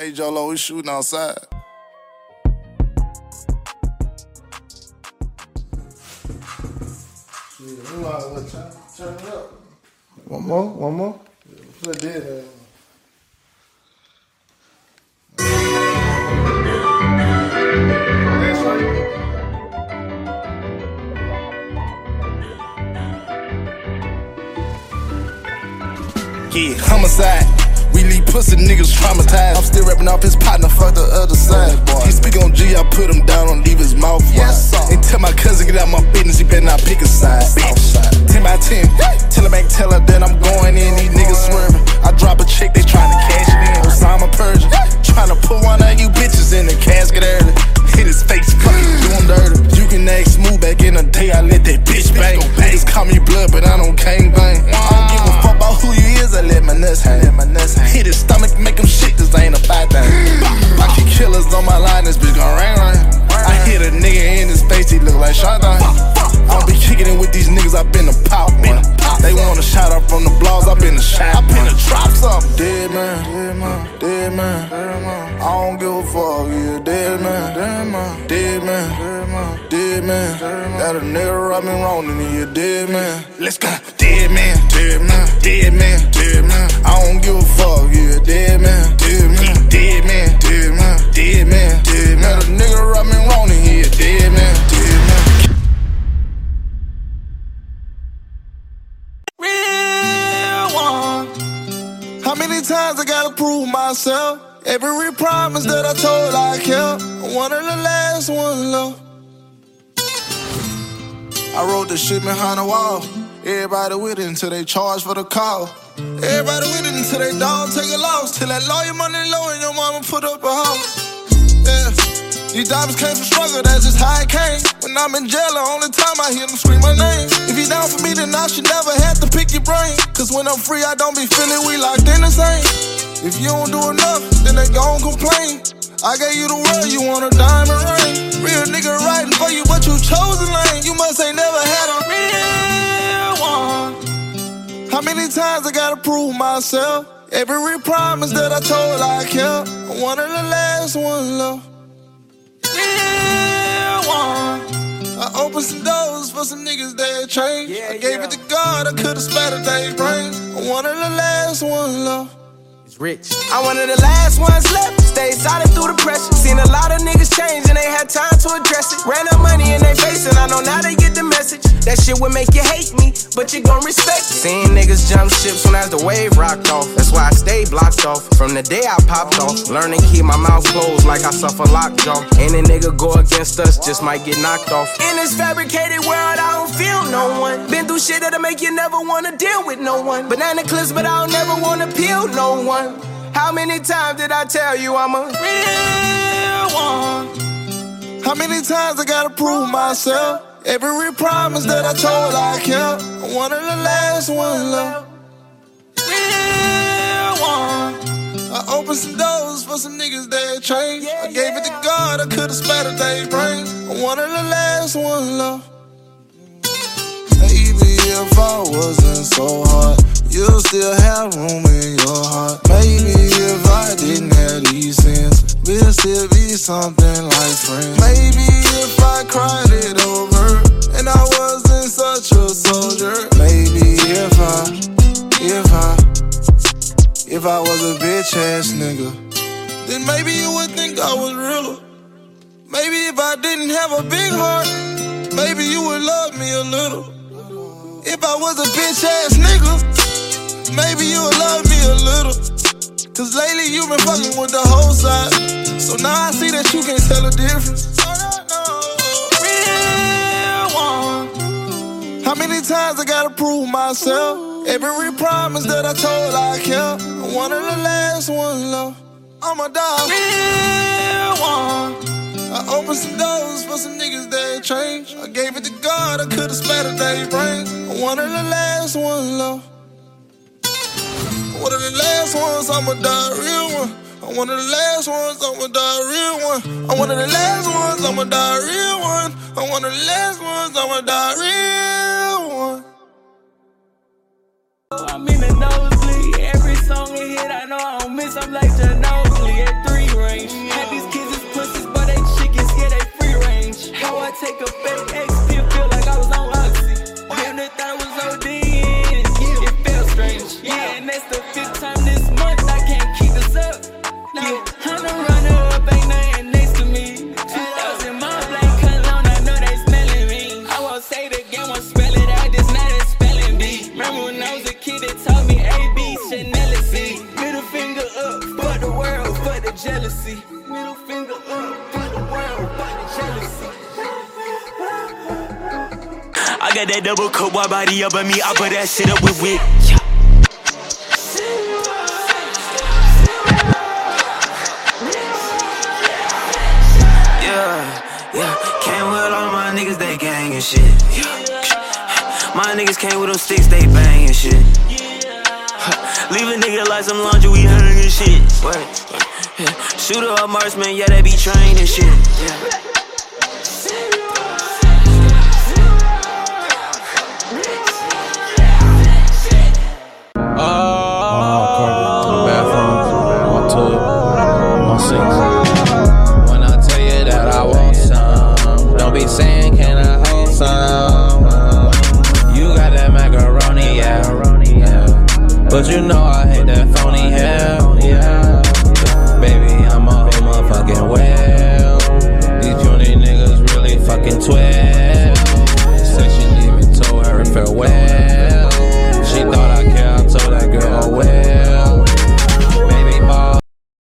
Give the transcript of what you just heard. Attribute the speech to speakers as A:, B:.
A: Hey, Jolo, we shooting outside. Turn it up. One more. Put that. Yeah, homicide. We leave pussy niggas traumatized. I'm still rapping off his partner, fuck the other side. He speak on G, I put him down, don't leave his mouth wide. And tell my cousin get out my business, he better not pick a side. 10 by 10, tell her back, tell her that I'm going in. These niggas swerving. I drop a check, they tryna cash it in. Osama Persian, tryna put one of you bitches in the casket early. Hit his face, fucking do him dirty. You can act smooth back in the day, I let that bitch bang. Niggas call me blood, but I don't gang bang. I don't give a fuck about who you is, I let my nuts hang. Hit his stomach, make him shit, this ain't a fight thing. I keep killers on my line, this bitch gon' ring. I hit a nigga in his face, he look like Shotgun. I don't be kicking it with these niggas, I been a pop one. They want a shout out from the blogs, I been a shot. I been a drop something. Dead man. I don't give a fuck, yeah, dead man. That a nigga rub me wrong, then he a dead man. Let's go, dead man. I don't give a fuck, yeah, dead man. Dead man. That a nigga rub me wrong, then he a dead man. Real one. How many times I gotta prove myself? Every promise that I told I kept. One of the last ones, love. I wrote the shit behind the wall. Everybody with it until they charge for the call. Everybody with it until they dog take a loss. Till that lawyer money low and your mama put up a house. Yeah, these diamonds came from struggle, that's just how it came. When I'm in jail, the only time I hear them scream my name. If you down for me, then I should never have to pick your brain. Cause when I'm free, I don't be feeling we locked in the same. If you don't do enough, then they gon' complain. I gave you the world, you want a diamond ring. Real nigga riding for you, but you chose a lane. You must ain't never had a real one. How many times I gotta prove myself? Every promise that I told I kept. One of the last ones, love. Real one. I opened some doors for some niggas that changed. I gave it to God, I could've splattered their brains. One of the last ones, love.
B: Rich. I'm one of the last ones left. Stayed solid through the pressure. Seen a lot of niggas change and they had time to address it. Ran up money in their face and I know now they get the message. That shit would make you hate me, but you gon' respect it. Seen niggas jump ship soon as the wave rocked off. That's why I stay blocked off. From the day I popped off, learn to keep my mouth closed like I suffer lockjaw. Any nigga go against us just might get knocked off. In this fabricated world, I don't feel no one. Been through shit that'll make you never wanna deal with no one. Banana clips, but I don't never wanna peel no one. How many times did I tell you I'm a real one?
A: How many times I gotta prove myself? Every promise that I told I kept. One of the last ones, love.
B: Real one.
A: I opened some doors for some niggas that changed. I gave it to God, I could've splattered their brains. One of the last ones, love. Maybe if I wasn't so hard, you'll still have room in your heart. Maybe if I didn't have these sins, we'll still be something like friends. Maybe if I cried it over and I wasn't such a soldier. Maybe if I was a bitch ass nigga, then maybe you would think I was realer. Maybe if I didn't have a big heart, maybe you would love me a little. If I was a bitch ass nigga, maybe you would love me a little. Cause lately you been fucking with the whole side. So now I see that you can't tell the difference.
B: Real one.
A: How many times I gotta prove myself? Every promise that I told I kept. One of the last ones, love. I'm a dog.
B: Real one.
A: I opened some doors for some niggas that changed. I gave it to God, I could've splattered their brains. One of the last ones, love. One of the last ones, I'ma die real one. I'm one of the last ones, I'ma die real one. I'm one of the last ones, I'ma die real one. I'm one of the last ones, I'ma die real one.
C: I'm in the nosebleed. Every song it hit, I know I don't miss. I'm like the nosebleed at 3
B: that jealousy. Middle finger up, fuck around, fuck the jealousy. I got that double cup, wide body up on me. I put that shit up with wit. Yeah, came with all my niggas, they gang and shit. My niggas came with them sticks, they bang and shit. Leave a nigga like some laundry, we hang and shit. Shooter or marksman, yeah, they be trained and shit.
C: Saying, can I hold some? You got that macaroni, yeah. But you know